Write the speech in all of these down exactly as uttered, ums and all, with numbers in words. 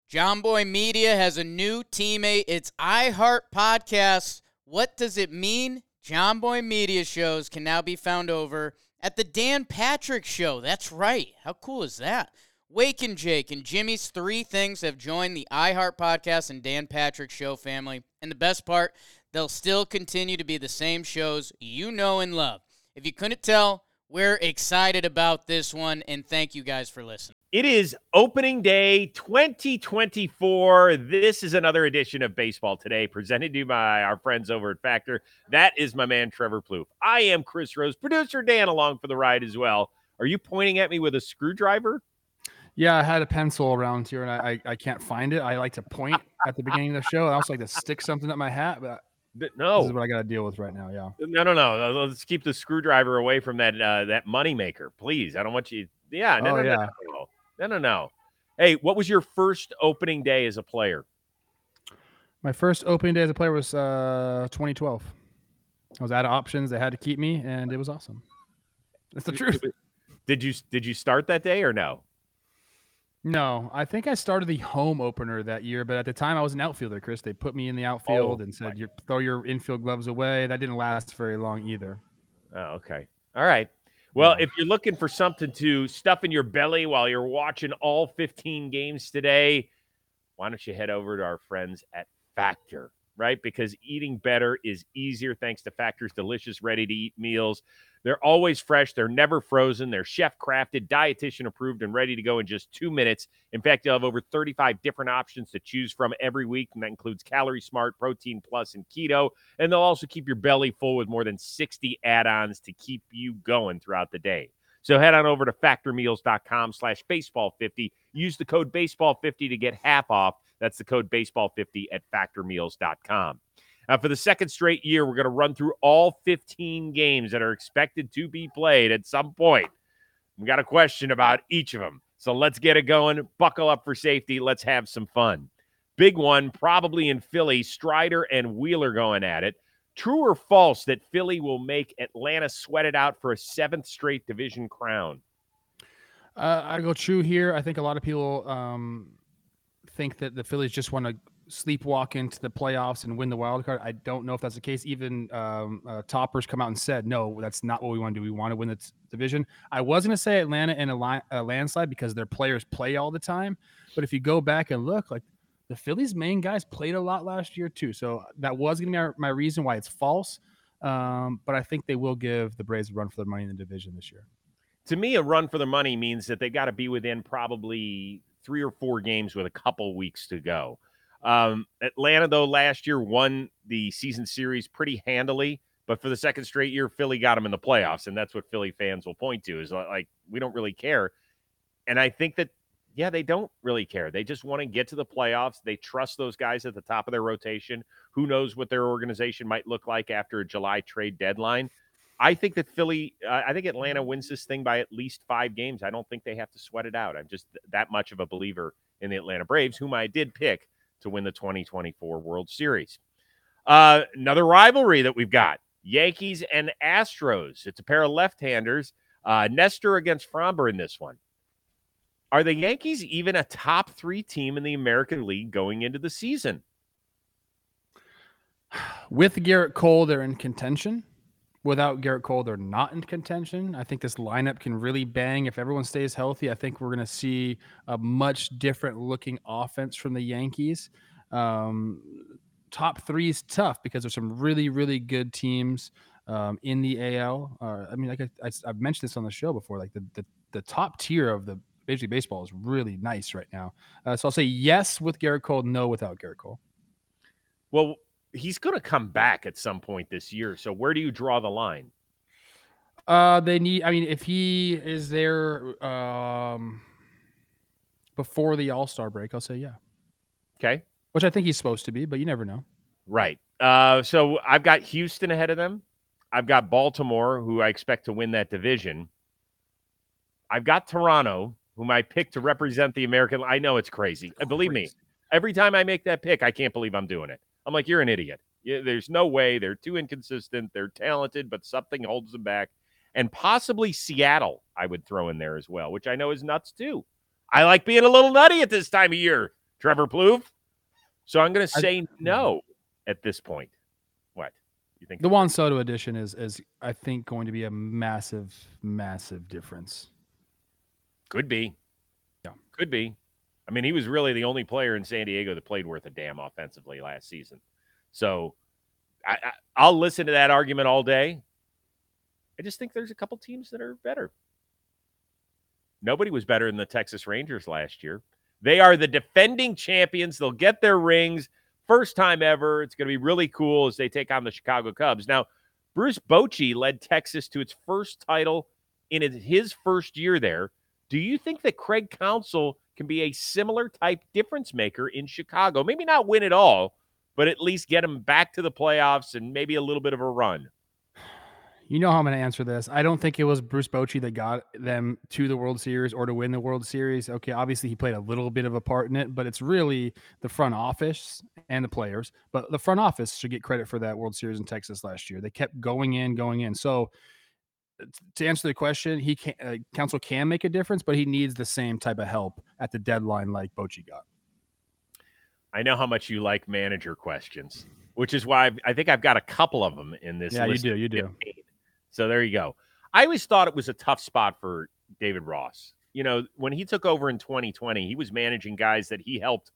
John Boy Media has a new teammate. It's iHeart Podcasts. What does it mean? John Boy Media shows can now be found over at the Dan Patrick Show. That's right. How cool is that? Wake and Jake and Jimmy's Three Things have joined the iHeart Podcast and Dan Patrick Show family. And the best part, they'll still continue to be the same shows you know and love. If you couldn't tell, we're excited about this one, and thank you guys for listening. It is opening day twenty twenty-four. This is another edition of Baseball Today, presented to you by our friends over at Factor. That is my man, Trevor Plouffe. I am Chris Rose, producer Dan along for the ride as well. Are you pointing at me with a screwdriver? Yeah, I had a pencil around here, and I, I, I can't find it. I like to point at the beginning of the show. I also like to stick something up my hat, but no, this is what I got to deal with right now, yeah. No, no, no. Let's keep the screwdriver away from that uh, that moneymaker, please. I don't want you – yeah, no, oh, no, yeah. no, no. No, no, no. Hey, what was your first opening day as a player? My first opening day as a player was uh, twenty twelve. I was out of options. They had to keep me, and it was awesome. That's the truth. Did you did you start that day or no? No, I think I started the home opener that year, but at the time I was an outfielder, Chris. They put me in the outfield oh, and said, you throw your infield gloves away. That didn't last very long either. Oh, okay. All right. Well, if you're looking for something to stuff in your belly while you're watching all fifteen games today, why don't you head over to our friends at Factor, right? Because eating better is easier thanks to Factor's delicious, ready-to-eat meals. They're always fresh. They're never frozen. They're chef-crafted, dietitian-approved, and ready to go in just two minutes. In fact, you'll have over thirty-five different options to choose from every week, and that includes Calorie Smart, Protein Plus, and Keto. And they'll also keep your belly full with more than sixty add-ons to keep you going throughout the day. So head on over to factormeals.com slash baseball50. Use the code baseball fifty to get half off. That's the code baseball fifty at factormeals dot com. Uh, for the second straight year, we're going to run through all fifteen games that are expected to be played at some point. We got a question about each of them. So let's get it going. Buckle up for safety. Let's have some fun. Big one, probably in Philly, Strider and Wheeler going at it. True or false that Philly will make Atlanta sweat it out for a seventh straight division crown? Uh, I go true here. I think a lot of people um, think that the Phillies just want to sleepwalk into the playoffs and win the wild card. I don't know if that's the case. Even um, uh, toppers come out and said, no, that's not what we want to do. We want to win the t- division. I was going to say Atlanta in a, li- a landslide because their players play all the time. But if you go back and look, like the Phillies' main guys played a lot last year too. So that was going to be my, my reason why it's false. Um, but I think they will give the Braves a run for their money in the division this year. To me, a run for the money means that they got to be within probably three or four games with a couple weeks to go. Um, Atlanta, though, last year won the season series pretty handily, but for the second straight year, Philly got them in the playoffs, and that's what Philly fans will point to is like, we don't really care. And I think that, yeah, they don't really care. They just want to get to the playoffs. They trust those guys at the top of their rotation. Who knows what their organization might look like after a July trade deadline. I think that Philly, uh, I think Atlanta wins this thing by at least five games. I don't think they have to sweat it out. I'm just that much of a believer in the Atlanta Braves, whom I did pick to win the twenty twenty-four World Series. Uh, another rivalry that we've got, Yankees and Astros. It's a pair of left-handers. Uh, Nestor against Framber in this one. Are the Yankees even a top three team in the American League going into the season? With Garrett Cole, they're in contention. Without Garrett Cole, they're not in contention. I think this lineup can really bang. If everyone stays healthy, I think we're going to see a much different looking offense from the Yankees. Um, top three is tough because there's some really, really good teams um, in the A L. Uh, I mean, like I, I, I've mentioned this on the show before, like the, the, the top tier of the Major League Baseball is really nice right now. Uh, so I'll say yes with Garrett Cole, no without Garrett Cole. Well, he's going to come back at some point this year. So where do you draw the line? Uh, they need, I mean, if he is there um, before the All-Star break, I'll say yeah. Okay. Which I think he's supposed to be, but you never know. Right. Uh, so I've got Houston ahead of them. I've got Baltimore, who I expect to win that division. I've got Toronto, whom I picked to represent the American. I know it's crazy. crazy. Believe me, every time I make that pick, I can't believe I'm doing it. I'm like, you're an idiot. Yeah, there's no way. They're too inconsistent. They're talented, but something holds them back. And possibly Seattle, I would throw in there as well, which I know is nuts too. I like being a little nutty at this time of year. Trevor Plouffe? So I'm going to I- say no at this point. What? You think? The Juan Soto edition is, is I think, going to be a massive, massive difference. Could be. Yeah. Could be. I mean, he was really the only player in San Diego that played worth a damn offensively last season. So I, I, I'll listen to that argument all day. I just think there's a couple teams that are better. Nobody was better than the Texas Rangers last year. They are the defending champions. They'll get their rings. First time ever. It's going to be really cool as they take on the Chicago Cubs. Now, Bruce Bochy led Texas to its first title in his first year there. Do you think that Craig Counsell can be a similar type difference maker in Chicago? Maybe not win it all, but at least get them back to the playoffs and maybe a little bit of a run. You know how I'm going to answer this. I don't think it was Bruce Bochy that got them to the World Series or to win the World Series. Okay, obviously he played a little bit of a part in it, but it's really the front office and the players. But the front office should get credit for that World Series in Texas last year. They kept going in, going in. So to answer the question, he can uh, Counsell can make a difference, but he needs the same type of help at the deadline like Bochy got. I know how much you like manager questions, which is why I've, I think I've got a couple of them in this Yeah, list. you do, you do. fifteen. So there you go. I always thought it was a tough spot for David Ross. You know, when he took over in twenty twenty, he was managing guys that he helped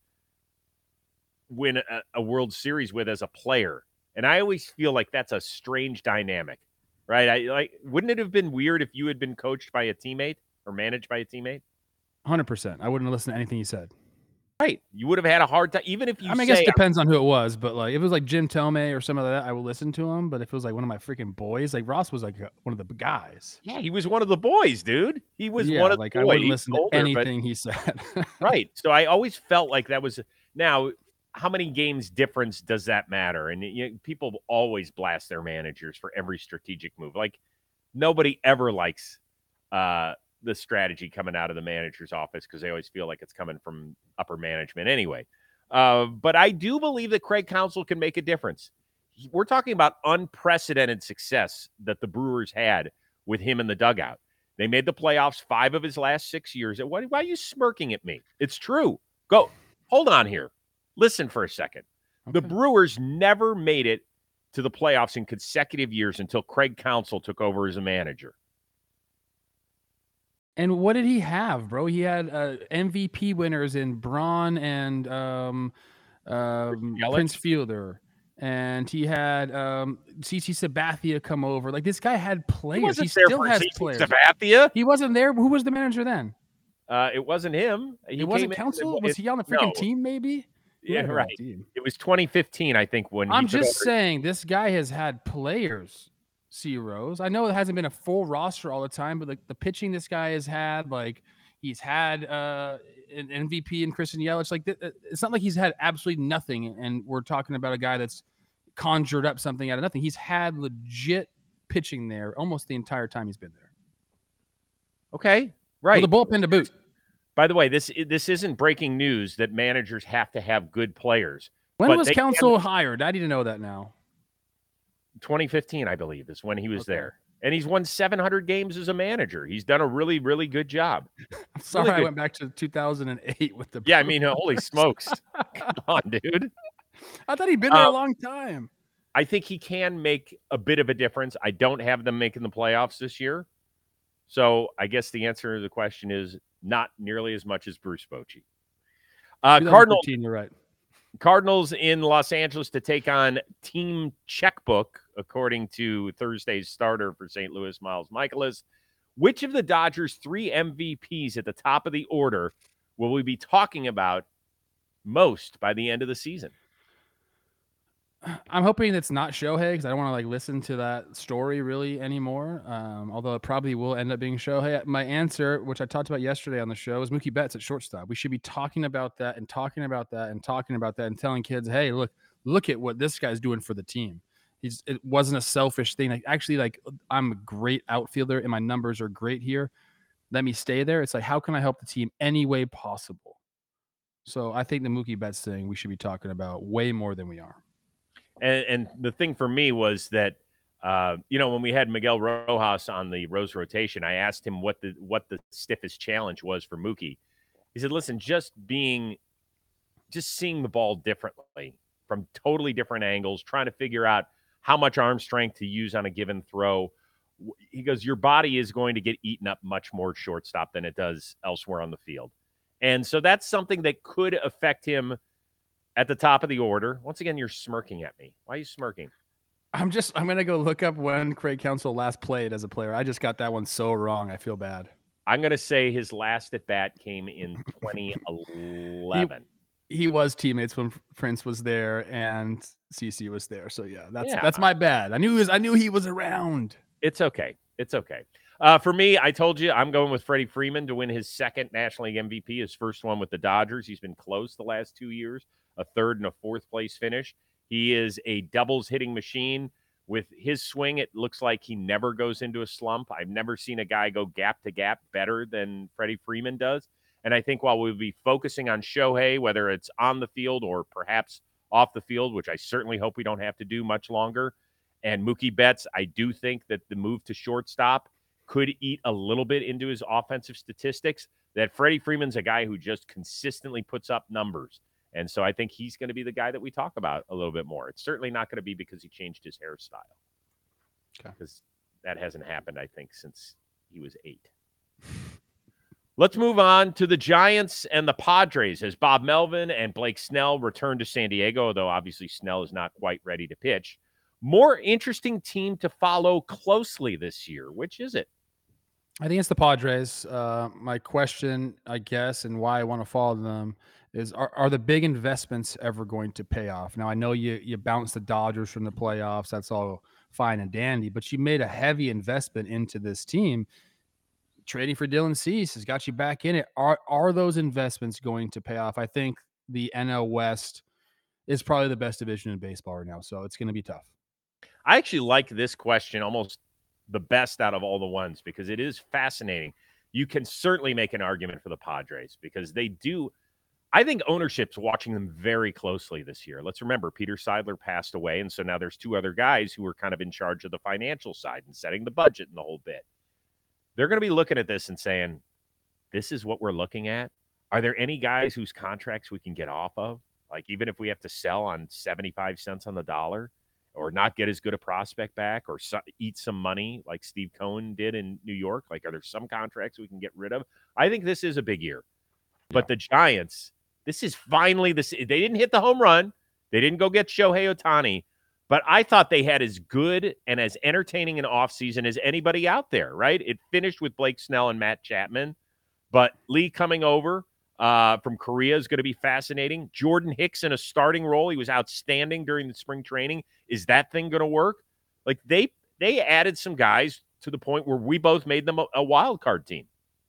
win a, a World Series with as a player. And I always feel like that's a strange dynamic, right? I like, wouldn't it have been weird if you had been coached by a teammate or managed by a teammate? one hundred percent. I wouldn't listen to anything he said. Right. You would have had a hard time, even if you I mean, say, I guess it depends on who it was, but like if it was like Jim Tomei or some of that, I will listen to him. But if it was like one of my freaking boys, like Ross was like one of the guys. yeah, he was one of the boys, dude. He was yeah, one of like the I boys. wouldn't He's listen to older, anything but, he said. right. So I always felt like that was now. How many games difference does that matter? And you know, people always blast their managers for every strategic move. Like nobody ever likes uh, the strategy coming out of the manager's office because they always feel like it's coming from upper management anyway. Uh, but I do believe that Craig Counsell can make a difference. We're talking about unprecedented success that the Brewers had with him in the dugout. They made the playoffs five of his last six years. Why, why are you smirking at me? It's true. Go. Hold on here. Listen for a second. Okay. The Brewers never made it to the playoffs in consecutive years until Craig Counsell took over as a manager. And what did he have, bro? He had uh, M V P winners in Braun and um, um, Prince Fielder. And he had um, C C Sabathia come over. Like, this guy had players. He, wasn't he there still for has C C players. Sabathia? He wasn't there. Who was the manager then? Uh, it wasn't him. He it wasn't came Counsell? in, Was he on the freaking no. team, maybe? Who Yeah, had that right. team? It was twenty fifteen, I think, when I'm he took just over. saying this guy has had players, C. Rose. I know it hasn't been a full roster all the time, but like the pitching this guy has had, like he's had uh, an M V P in Christian Yelich. Like th- it's not like he's had absolutely nothing, and we're talking about a guy that's conjured up something out of nothing. He's had legit pitching there almost the entire time he's been there. Okay, right. With the bullpen to boot. By the way, this this isn't breaking news that managers have to have good players. When but was they Counsell can- hired? I need to know that now. twenty fifteen, I believe, is when he was Okay. there. And he's won seven hundred games as a manager. He's done a really, really good job. I'm sorry Really I good. went back to two thousand eight with the Yeah, I mean, holy smokes. Come on, dude. I thought he'd been there Uh, a long time. I think he can make a bit of a difference. I don't have them making the playoffs this year. So I guess the answer to the question is not nearly as much as Bruce Bochy. Uh, Cardinals, You're right. Cardinals in Los Angeles to take on Team Checkbook, according to Thursday's starter for Saint Louis, Miles Mikolas. Which of the Dodgers' three M V Ps at the top of the order will we be talking about most by the end of the season? I'm hoping it's not Shohei because I don't want to like listen to that story really anymore. Um, although it probably will end up being Shohei. My answer, which I talked about yesterday on the show, is Mookie Betts at shortstop. We should be talking about that and talking about that and talking about that and telling kids, hey, look, look at what this guy's doing for the team. He's it wasn't a selfish thing. Like actually, like I'm a great outfielder and my numbers are great here. Let me stay there. It's like, how can I help the team any way possible? So I think the Mookie Betts thing we should be talking about way more than we are. And, and the thing for me was that, uh, you know, when we had Miguel Rojas on the Rose rotation, I asked him what the what the stiffest challenge was for Mookie. He said, listen, just being just seeing the ball differently from totally different angles, trying to figure out how much arm strength to use on a given throw. He goes, your body is going to get eaten up much more shortstop than it does elsewhere on the field. And so that's something that could affect him at the top of the order. Once again, you're smirking at me. Why are you smirking? I'm just, I'm going to go look up when Craig Counsell last played as a player. I just got that one so wrong. I feel bad. I'm going to say his last at bat came in twenty eleven. He, he was teammates when Prince was there and C C was there. So yeah, that's, yeah. that's my bad. I knew he was, I knew he was around. It's okay. It's okay. Uh, for me, I told you I'm going with Freddie Freeman to win his second National League M V P, his first one with the Dodgers. He's been close the last two years, a third and a fourth place finish. He is a doubles hitting machine. With his swing, it looks like he never goes into a slump. I've never seen a guy go gap to gap better than Freddie Freeman does. And I think while we'll be focusing on Shohei, whether it's on the field or perhaps off the field, which I certainly hope we don't have to do much longer, and Mookie Betts, I do think that the move to shortstop could eat a little bit into his offensive statistics, that Freddie Freeman's a guy who just consistently puts up numbers. And so I think he's going to be the guy that we talk about a little bit more. It's certainly not going to be because he changed his hairstyle. Okay. Because that hasn't happened, I think, since he was eight. Let's move on to the Giants and the Padres as Bob Melvin and Blake Snell return to San Diego, although obviously Snell is not quite ready to pitch. More interesting team to follow closely this year. Which is it? I think it's the Padres. Uh, my question, I guess, and why I want to follow them is, are, are the big investments ever going to pay off? Now, I know you you bounced the Dodgers from the playoffs. That's all fine and dandy, but you made a heavy investment into this team. Trading for Dylan Cease has got you back in it. Are, are those investments going to pay off? I think the N L West is probably the best division in baseball right now, so it's going to be tough. I actually like this question almost the best out of all the ones because it is fascinating. You can certainly make an argument for the Padres because they do. I think ownership's watching them very closely this year. Let's remember Peter Seidler passed away, and so now there's two other guys who are kind of in charge of the financial side and setting the budget and the whole bit. They're going to be looking at this and saying, this is what we're looking at. Are there any guys whose contracts we can get off of? Like even if we have to sell on seventy-five cents on the dollar, or not get as good a prospect back, or so, eat some money like Steve Cohen did in New York? Like, are there some contracts we can get rid of? I think this is a big year. Yeah. But the Giants, this is finally this. They didn't hit the home run. They didn't go get Shohei Ohtani. But I thought they had as good and as entertaining an offseason as anybody out there, right? It finished with Blake Snell and Matt Chapman. But Lee coming over uh, from Korea is going to be fascinating. Jordan Hicks in a starting role. He was outstanding during the spring training. Is that thing going to work? Like they they added some guys to the point where we both made them a, a wild card team.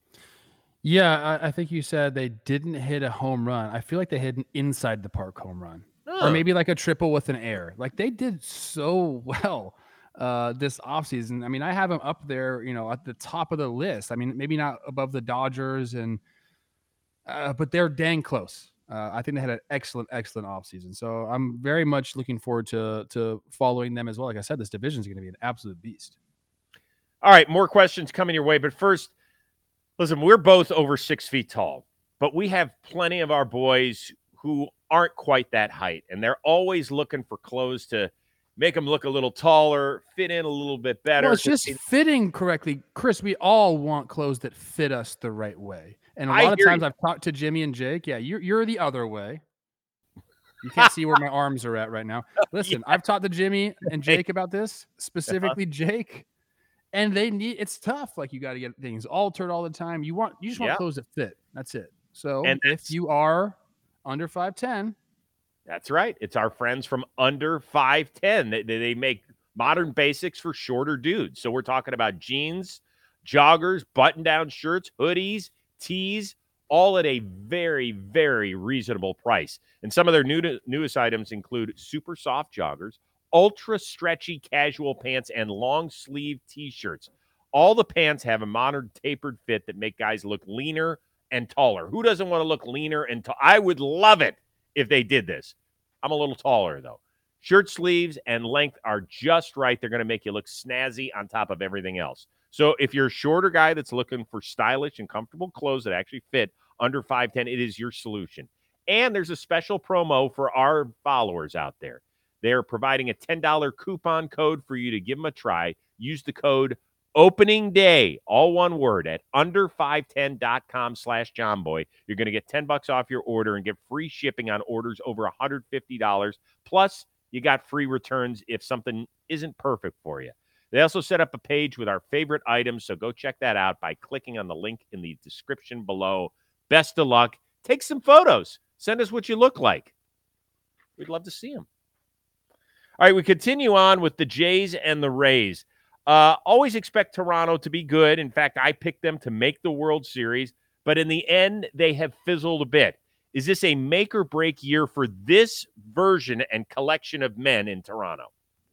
Yeah, I, I think you said they didn't hit a home run. I feel like they hit an inside the park home run. Oh. Or maybe like a triple with an air. Like they did so well uh, this offseason. I mean, I have them up there, you know, at the top of the list. I mean, maybe not above the Dodgers, and uh, but they're dang close. Uh, I think they had an excellent, excellent offseason. So I'm very much looking forward to to following them as well. Like I said, this division is going to be an absolute beast. All right, more questions coming your way. But first, listen, we're both over six feet tall, but we have plenty of our boys who aren't quite that height, and they're always looking for clothes to make them look a little taller, fit in a little bit better. Well, it's just it, fitting correctly. Chris, we all want clothes that fit us the right way. And a lot I of times you. I've talked to Jimmy and Jake. Yeah, you're, you're the other way. You can't see where my arms are at right now. Listen, yeah. I've talked to Jimmy and Jake about this, specifically uh-huh. Jake, and they need, it's tough. Like you got to get things altered all the time. You want, you just want yeah. clothes that fit. That's it. So and if you are under five ten. That's right. It's our friends from Under five ten. They, they make modern basics for shorter dudes. So we're talking about jeans, joggers, button-down shirts, hoodies, tees, all at a very, very reasonable price. And some of their new to, newest items include super soft joggers, ultra stretchy casual pants, and long sleeve t-shirts. All the pants have a modern tapered fit that make guys look leaner and taller. Who doesn't want to look leaner and tall? I would love it if they did this. I'm a little taller, though. Shirt sleeves and length are just right. They're going to make you look snazzy on top of everything else. So if you're a shorter guy that's looking for stylish and comfortable clothes that actually fit under five ten, it is your solution. And there's a special promo for our followers out there. They're providing a ten dollars coupon code for you to give them a try. Use the code opening day, all one word, at under five ten dot com slash johnboy. You're going to get ten bucks off your order and get free shipping on orders over one hundred fifty dollars. Plus, you got free returns if something isn't perfect for you. They also set up a page with our favorite items, so go check that out by clicking on the link in the description below. Best of luck. Take some photos. Send us what you look like. We'd love to see them. All right, we continue on with the Jays and the Rays. Uh, always expect Toronto to be good. In fact, I picked them to make the World Series, but in the end, they have fizzled a bit. Is this a make or break year for this version and collection of men in Toronto?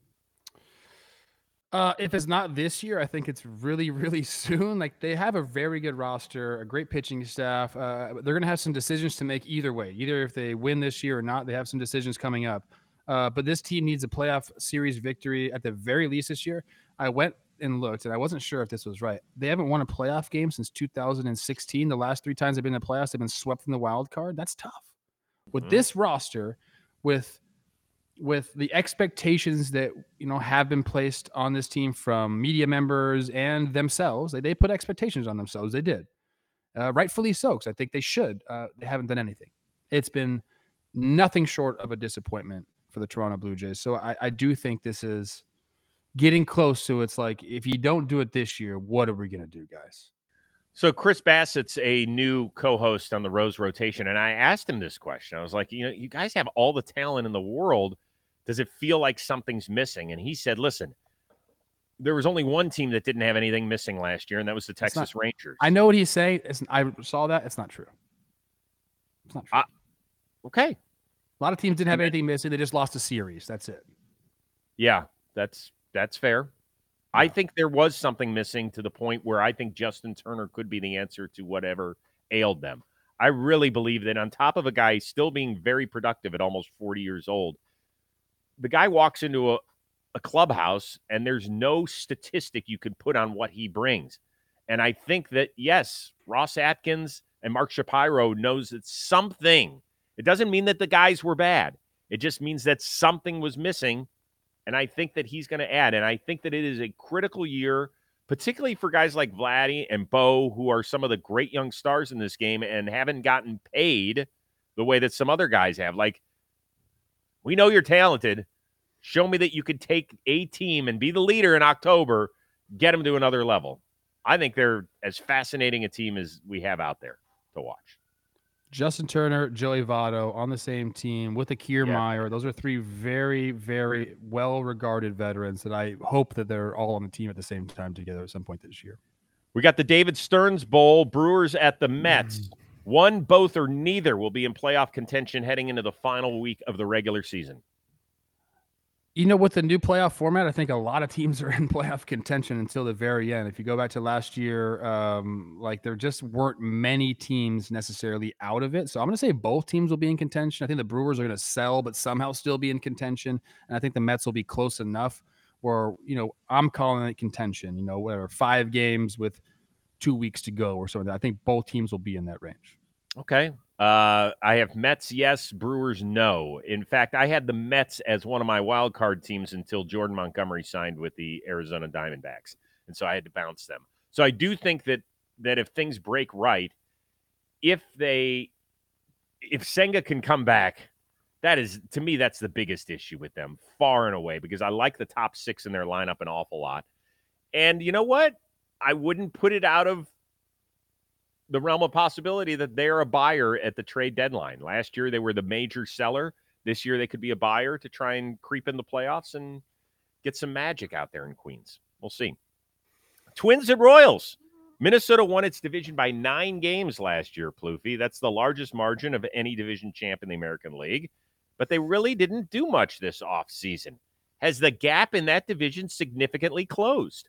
Uh, if it's not this year, I think it's really, really soon. Like, they have a very good roster, a great pitching staff. Uh, they're going to have some decisions to make either way. Either if they win this year or not, they have some decisions coming up. Uh, but this team needs a playoff series victory at the very least this year. I went and looked, and I wasn't sure if this was right. They haven't won a playoff game since two thousand sixteen. The last three times they've been in the playoffs, they've been swept from the wild card. That's tough. With mm-hmm. this roster, with with the expectations that, you know, have been placed on this team from media members and themselves, they, they put expectations on themselves. They did. Uh, rightfully so, because I think they should. Uh, they haven't done anything. It's been nothing short of a disappointment for the Toronto Blue Jays. So I, I do think this is getting close to, it's like, if you don't do it this year, what are we going to do, guys? So Chris Bassett's a new co-host on the Rose Rotation, and I asked him this question. I was like, you know, you guys have all the talent in the world. Does it feel like something's missing? And he said, listen, there was only one team that didn't have anything missing last year, and that was the Texas not, Rangers. I know what he's saying. It's, I saw that. It's not true. It's not true. Uh, okay. A lot of teams didn't have anything missing. They just lost a series. That's it. Yeah, that's that's fair. Yeah. I think there was something missing to the point where I think Justin Turner could be the answer to whatever ailed them. I really believe that on top of a guy still being very productive at almost forty years old, the guy walks into a, a clubhouse and there's no statistic you could put on what he brings. And I think that, yes, Ross Atkins and Mark Shapiro knows that something. It doesn't mean that the guys were bad. It just means that something was missing. And I think that he's going to add. And I think that it is a critical year, particularly for guys like Vladdy and Bo, who are some of the great young stars in this game and haven't gotten paid the way that some other guys have. Like, we know you're talented. Show me that you could take a team and be the leader in October, get them to another level. I think they're as fascinating a team as we have out there to watch. Justin Turner, Joey Votto on the same team with Akir yeah. Meyer. Those are three very, very well-regarded veterans that I hope that they're all on the team at the same time together at some point this year. We got the David Stearns Bowl, Brewers at the Mets. Mm. One, both, or neither will be in playoff contention heading into the final week of the regular season. You know, with the new playoff format, I think a lot of teams are in playoff contention until the very end. If you go back to last year, um, like there just weren't many teams necessarily out of it. So I'm going to say both teams will be in contention. I think the Brewers are going to sell, but somehow still be in contention. And I think the Mets will be close enough where, you know, I'm calling it contention, you know, whatever, five games with two weeks to go or something. I think both teams will be in that range. Okay. Uh, I have Mets, yes. Brewers, no. In fact, I had the Mets as one of my wild card teams until Jordan Montgomery signed with the Arizona Diamondbacks, and so I had to bounce them. So I do think that that if things break right, if they, if Senga can come back, that is, to me, that's the biggest issue with them, far and away, because I like the top six in their lineup an awful lot. And you know what? I wouldn't put it out of the realm of possibility that they're a buyer at the trade deadline. Last year, they were the major seller. This year, they could be a buyer to try and creep in the playoffs and get some magic out there in Queens. We'll see. Twins and Royals. Minnesota won its division by nine games last year, Plouffe. That's the largest margin of any division champ in the American League. But they really didn't do much this offseason. Has the gap in that division significantly closed?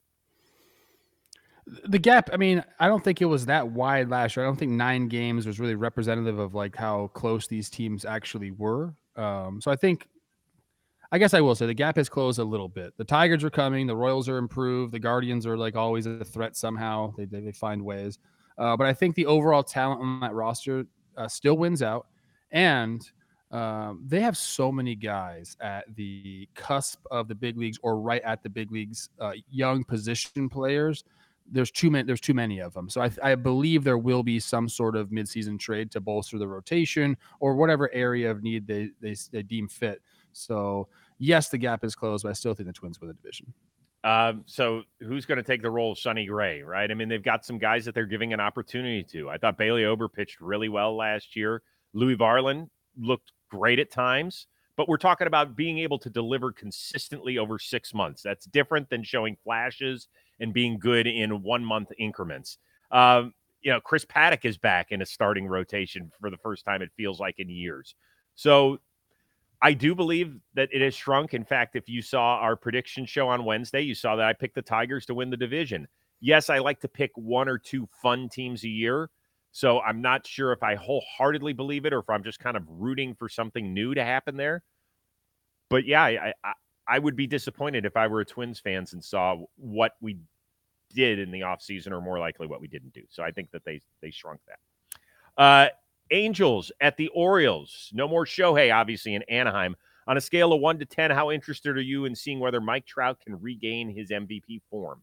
The gap, I mean, I don't think it was that wide last year. I don't think nine games was really representative of like how close these teams actually were. Um, so I think, I guess I will say the gap has closed a little bit. The Tigers are coming. The Royals are improved. The Guardians are like always a threat somehow. They, they, they find ways. Uh, but I think the overall talent on that roster uh, still wins out. And um, they have so many guys at the cusp of the big leagues or right at the big leagues, uh, young position players. There's too many. There's too many of them. So I, I believe there will be some sort of midseason trade to bolster the rotation or whatever area of need they they, they deem fit. So yes, the gap is closed, but I still think the Twins win the division. Um, so who's going to take the role of Sonny Gray, right? I mean, they've got some guys that they're giving an opportunity to. I thought Bailey Ober pitched really well last year. Louis Varland looked great at times, but we're talking about being able to deliver consistently over six months. That's different than showing flashes and being good in one-month increments. Um, you know, Chris Paddock is back in a starting rotation for the first time, it feels like, in years. So I do believe that it has shrunk. In fact, if you saw our prediction show on Wednesday, you saw that I picked the Tigers to win the division. Yes, I like to pick one or two fun teams a year. So I'm not sure if I wholeheartedly believe it or if I'm just kind of rooting for something new to happen there. But yeah, I I, I would be disappointed if I were a Twins fans and saw what we did in the offseason, or more likely what we didn't do. So I think that they they shrunk that. Uh, Angels at the Orioles. No more Shohei, obviously, in Anaheim. On a scale of one to ten, how interested are you in seeing whether Mike Trout can regain his M V P form?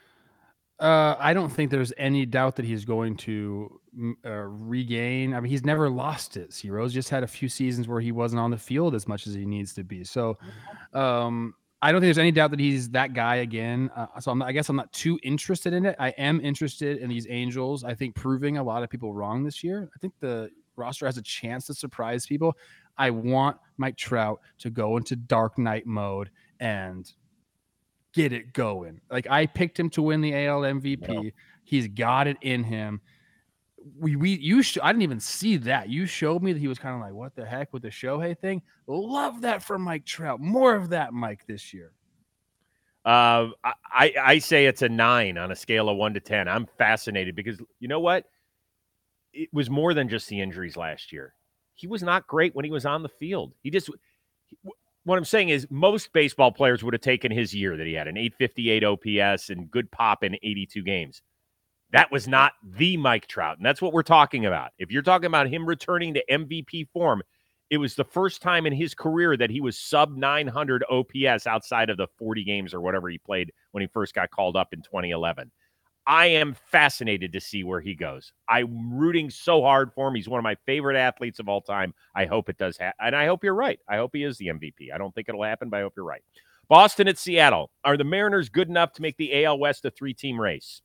Uh, I don't think there's any doubt that he's going to uh, regain. I mean, he's never lost it. Heroes just had a few seasons where he wasn't on the field as much as he needs to be. So um, I don't think there's any doubt that he's that guy again. Uh, so I'm not, I guess I'm not too interested in it. I am interested in these Angels. I think proving a lot of people wrong this year. I think the roster has a chance to surprise people. I want Mike Trout to go into Dark Knight mode and get it going. Like, I picked him to win the A L M V P. No. He's got it in him. We we you sh- I didn't even see that. You showed me that he was kind of like, what the heck with the Shohei thing. Love that for Mike Trout. More of that, Mike, this year. Uh, I I say it's a nine on a scale of one to ten. I'm fascinated because you know what? It was more than just the injuries last year. He was not great when he was on the field. He just. He, What I'm saying is most baseball players would have taken his year that he had an eight fifty-eight O P S and good pop in eighty-two games. That was not the Mike Trout, and that's what we're talking about. If you're talking about him returning to M V P form, it was the first time in his career that he was sub nine hundred O P S outside of the forty games or whatever he played when he first got called up in twenty eleven. I am fascinated to see where he goes. I'm rooting so hard for him. He's one of my favorite athletes of all time. I hope it does happen. And I hope you're right. I hope he is the M V P. I don't think it'll happen, but I hope you're right. Boston at Seattle. Are the Mariners good enough to make the A L West a three-team race?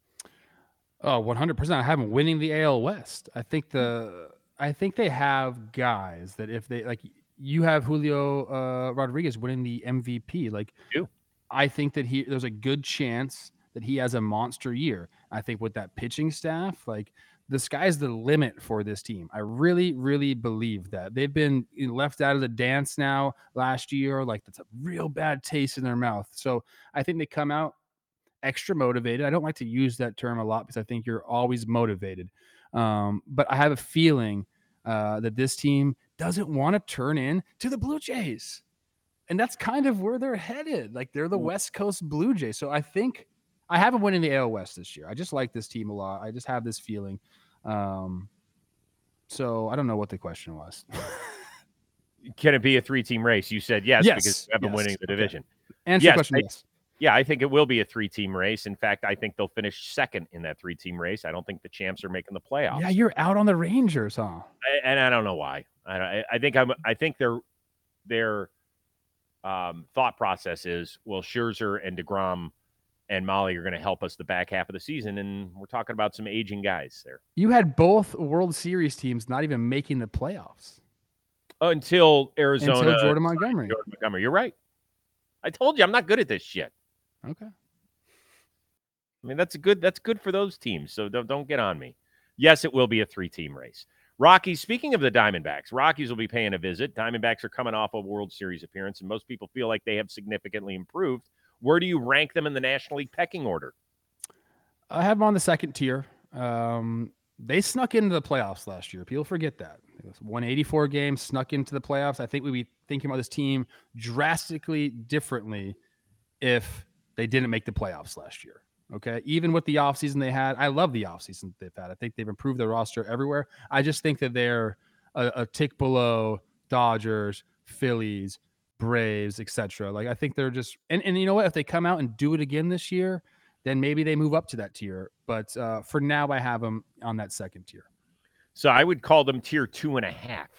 Oh, one hundred percent. I have them winning the A L West. I think the I think they have guys that if they, like, you have Julio uh, Rodriguez winning the M V P. Like, you. I think that he there's a good chance that he has a monster year. I think with that pitching staff, like, the sky's the limit for this team. I really, really believe that. They've been left out of the dance now last year. Like, that's a real bad taste in their mouth. So I think they come out extra motivated. I don't like to use that term a lot because I think you're always motivated. Um, but I have a feeling uh, that this team doesn't want to turn in to the Blue Jays. And that's kind of where they're headed. Like, they're the West Coast Blue Jays. So I think I haven't winning the A L West this year. I just like this team a lot. I just have this feeling. Um, so I don't know what the question was. Can it be a three-team race? You said yes, yes because I've been yes. winning the division. Okay. Answer yes, the question, I, yes. Yeah, I think it will be a three-team race. In fact, I think they'll finish second in that three-team race. I don't think the champs are making the playoffs. Yeah, you're out on the Rangers, huh? I, and I don't know why. I, I think I'm. I think their their um, thought process is, well, Scherzer and DeGrom and Molly are going to help us the back half of the season, and we're talking about some aging guys there. You had both World Series teams not even making the playoffs until Arizona. Until Jordan Montgomery. Jordan Montgomery. You're right. I told you I'm not good at this shit. Okay. I mean, that's a good. That's good for those teams. So don't don't get on me. Yes, it will be a three-team race. Rockies. Speaking of the Diamondbacks, Rockies will be paying a visit. Diamondbacks are coming off a World Series appearance, and most people feel like they have significantly improved. Where do you rank them in the National League pecking order? I have them on the second tier. Um, they snuck into the playoffs last year. People forget that. It was one eighty-four games, snuck into the playoffs. I think we'd be thinking about this team drastically differently if they didn't make the playoffs last year. Okay. Even with the offseason they had, I love the offseason they've had. I think they've improved their roster everywhere. I just think that they're a, a tick below Dodgers, Phillies, Braves, et cetera. Like I think they're just and, and you know what? If they come out and do it again this year, then maybe they move up to that tier. But uh, for now, I have them on that second tier. So I would call them tier two and a half.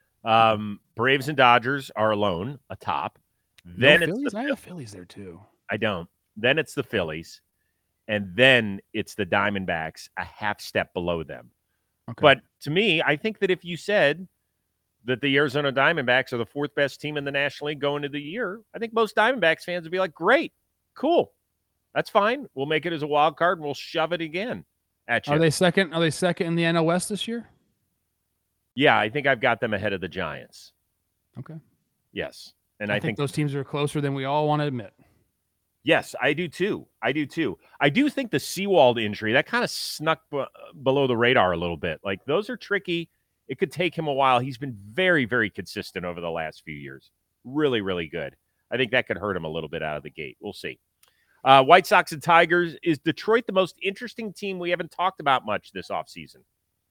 Um, Braves and Dodgers are alone atop. Then no it's Phillies. the, I have Phillies there too. I don't. Then it's the Phillies, and then it's the Diamondbacks, a half step below them. Okay. But to me, I think that if you said that the Arizona Diamondbacks are the fourth best team in the National League going into the year, I think most Diamondbacks fans would be like, great, cool. That's fine. We'll make it as a wild card and we'll shove it again at you. Are they second? Are they second in the N L West this year? Yeah, I think I've got them ahead of the Giants. Okay. Yes. And I, I, think, think those teams are closer than we all want to admit. Yes, I do too. I do too. I do think the Sewald injury, that kind of snuck b- below the radar a little bit. Like, those are tricky. It could take him a while. He's been very, very consistent over the last few years. Really, really good. I think that could hurt him a little bit out of the gate. We'll see. Uh, White Sox and Tigers. Is Detroit the most interesting team we haven't talked about much this offseason?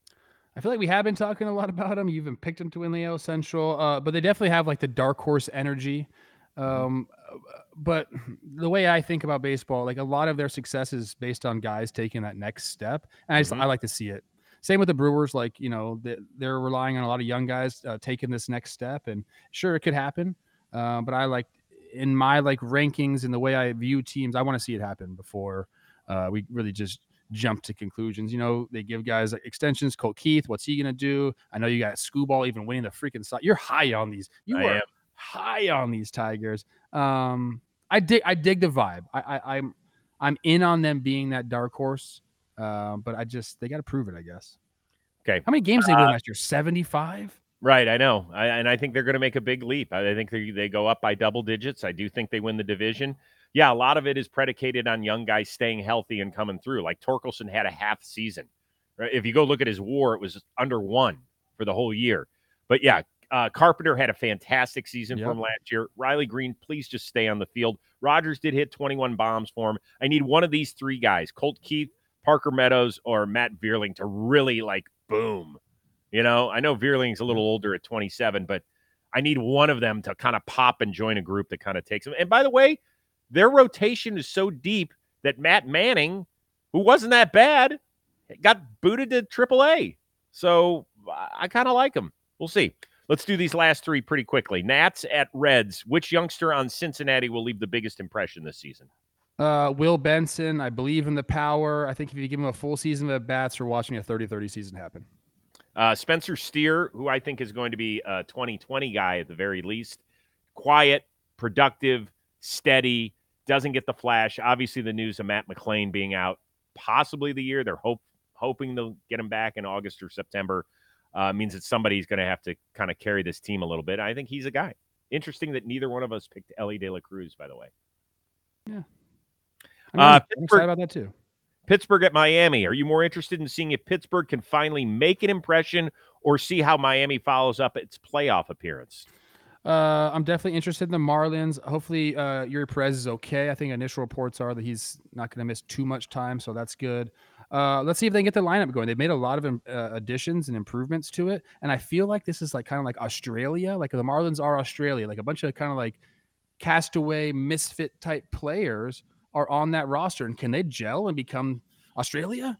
I feel like we have been talking a lot about them. You even picked them to win the A L Central, uh, but they definitely have like the dark horse energy. Um, but the way I think about baseball, like a lot of their success is based on guys taking that next step, and I just Mhm. I like to see it. Same with the Brewers, like you know they, they're relying on a lot of young guys uh, taking this next step, and sure it could happen. Uh, but I like in my like rankings and the way I view teams, I want to see it happen before uh, we really just jump to conclusions. You know, they give guys like extensions. Colt Keith, what's he gonna do? I know you got Scooball even winning the freaking side. You're high on these. You I are am. high on these Tigers. Um, I dig. I dig the vibe. I, I, I'm I'm in on them being that dark horse. Um, but I just they got to prove it, I guess. Okay. How many games did they Uh, win last year? seventy-five. Right, I know. I, and I think they're going to make a big leap. I, I think they, they go up by double digits. I do think they win the division. Yeah, a lot of it is predicated on young guys staying healthy and coming through. Like Torkelson had a half season. Right? If you go look at his WAR, it was under one for the whole year. But yeah, uh, Carpenter had a fantastic season Yep. for him last year. Riley Green, please just stay on the field. Rogers did hit twenty-one bombs for him. I need one of these three guys, Colt Keith, Parker Meadows, or Matt Vierling, to really like boom. You know, I know Vierling's a little older at twenty-seven, but I need one of them to kind of pop and join a group that kind of takes them. And by the way, their rotation is so deep that Matt Manning, who wasn't that bad, got booted to triple A. So I kind of like him. We'll see. Let's do these last three pretty quickly. Nats at Reds. Which youngster on Cincinnati will leave the biggest impression this season? Uh, Will Benson. I believe in the power. I think if you give him a full season of at bats, we're watching a thirty thirty season happen. Uh, Spencer Steer, who I think is going to be a twenty twenty guy at the very least. Quiet, productive, steady, doesn't get the flash. Obviously, the news of Matt McClain being out possibly the year. They're hope, hoping they'll get him back in August or September. Uh, means that somebody's going to have to kind of carry this team a little bit. I think he's a guy. Interesting that neither one of us picked Ellie De La Cruz, by the way. Yeah. I Uh, mean, I'm excited Pittsburgh- about that too. Pittsburgh at Miami. Are you more interested in seeing if Pittsburgh can finally make an impression or see how Miami follows up its playoff appearance? Uh, I'm definitely interested in the Marlins. Hopefully, uh, Yuri Perez is okay. I think initial reports are that he's not going to miss too much time, so that's good. Uh, let's see if they can get the lineup going. They've made a lot of um, uh, additions and improvements to it, and I feel like this is like kind of like Australia. Like the Marlins are Australia. Like a bunch of kind of like castaway misfit type players are on that roster, and can they gel and become Australia?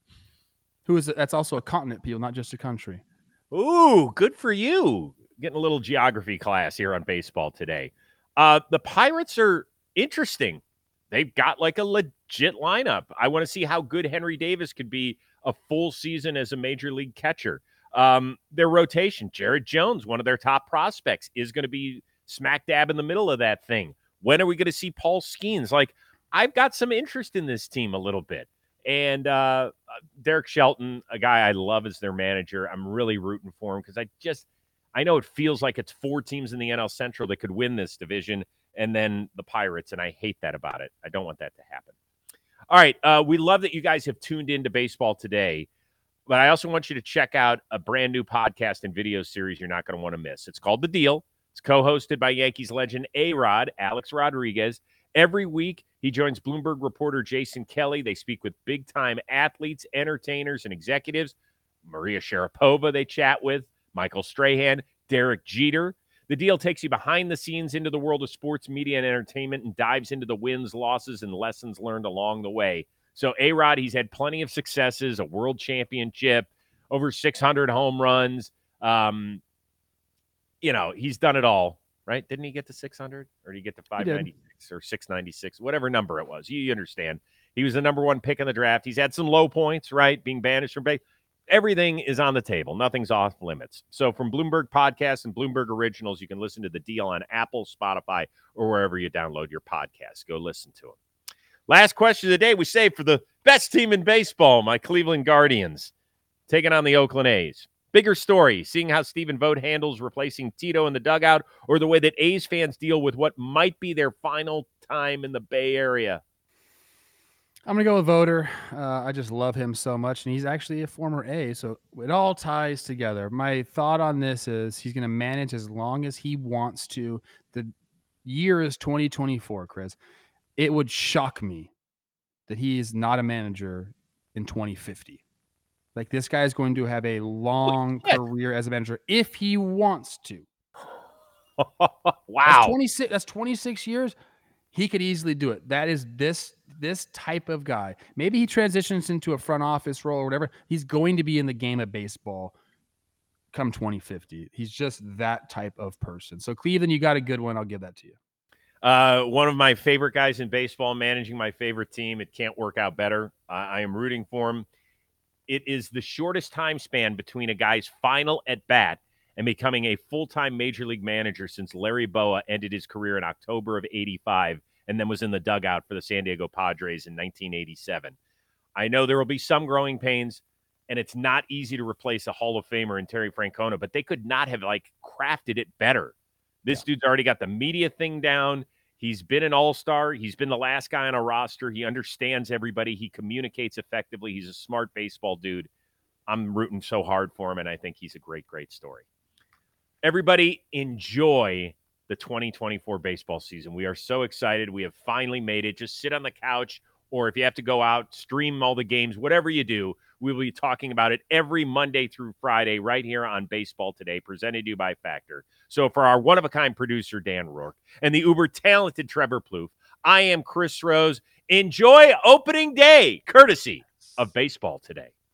Who is that's also a continent, people, not just a country. Ooh, good for you. Getting a little geography class here on baseball today. Uh, the Pirates are interesting. They've got like a legit lineup. I want to see how good Henry Davis could be a full season as a major league catcher. Um, their rotation, Jared Jones, one of their top prospects, is going to be smack dab in the middle of that thing. When are we going to see Paul Skeens? Like, I've got some interest in this team a little bit. And uh, Derek Shelton, a guy I love as their manager, I'm really rooting for him because I just, I know it feels like it's four teams in the N L Central that could win this division and then the Pirates, and I hate that about it. I don't want that to happen. All right, uh, we love that you guys have tuned into baseball today, but I also want you to check out a brand new podcast and video series you're not going to want to miss. It's called The Deal. It's co-hosted by Yankees legend A-Rod, Alex Rodriguez. Every week, he joins Bloomberg reporter Jason Kelly. They speak with big-time athletes, entertainers, and executives. Maria Sharapova they chat with, Michael Strahan, Derek Jeter. The deal takes you behind the scenes into the world of sports, media, and entertainment and dives into the wins, losses, and lessons learned along the way. So A-Rod, he's had plenty of successes, a world championship, over six hundred home runs. Um, you know, he's done it all, right? Didn't he get to six hundred? Or did he get to five ninety-six or six ninety-six? Whatever number it was. You, you understand. He was the number one pick in the draft. He's had some low points, right? Being banished from base. Everything is on the table. Nothing's off limits. So from Bloomberg Podcasts and Bloomberg Originals, you can listen to the deal on Apple, Spotify, or wherever you download your podcasts. Go listen to them. Last question of the day we saved for the best team in baseball, my Cleveland Guardians, taking on the Oakland A's. Bigger story, seeing how Stephen Vogt handles replacing Tito in the dugout, or the way that A's fans deal with what might be their final time in the Bay Area. I'm going to go with Voter. Uh, I just love him so much, and he's actually a former A, so it all ties together. My thought on this is he's going to manage as long as he wants to. The year is twenty twenty-four, Chris. It would shock me that he is not a manager in twenty fifty. Like, this guy is going to have a long career as a manager if he wants to. Wow. That's twenty-six, that's twenty-six years. He could easily do it. That is this this type of guy. Maybe he transitions into a front office role or whatever. He's going to be in the game of baseball come twenty fifty. He's just that type of person. So, Cleveland, you got a good one. I'll give that to you. Uh, one of my favorite guys in baseball, managing my favorite team. It can't work out better. Uh, I am rooting for him. It is the shortest time span between a guy's final at bat and becoming a full-time major league manager since Larry Bowa ended his career in October of eighty-five and then was in the dugout for the San Diego Padres in nineteen eighty-seven. I know there will be some growing pains, and it's not easy to replace a Hall of Famer in Terry Francona, but they could not have, like, crafted it better. This yeah. dude's already got the media thing down. He's been an all-star. He's been the last guy on a roster. He understands everybody. He communicates effectively. He's a smart baseball dude. I'm rooting so hard for him, and I think he's a great, great story. Everybody enjoy the twenty twenty-four baseball season. We are so excited. We have finally made it. Just sit on the couch, or if you have to go out, stream all the games, whatever you do. We will be talking about it every Monday through Friday right here on Baseball Today, presented to you by Factor. So for our one-of-a-kind producer, Dan Rourke, and the uber-talented Trevor Plouffe, I am Chris Rose. Enjoy opening day, courtesy of Baseball Today.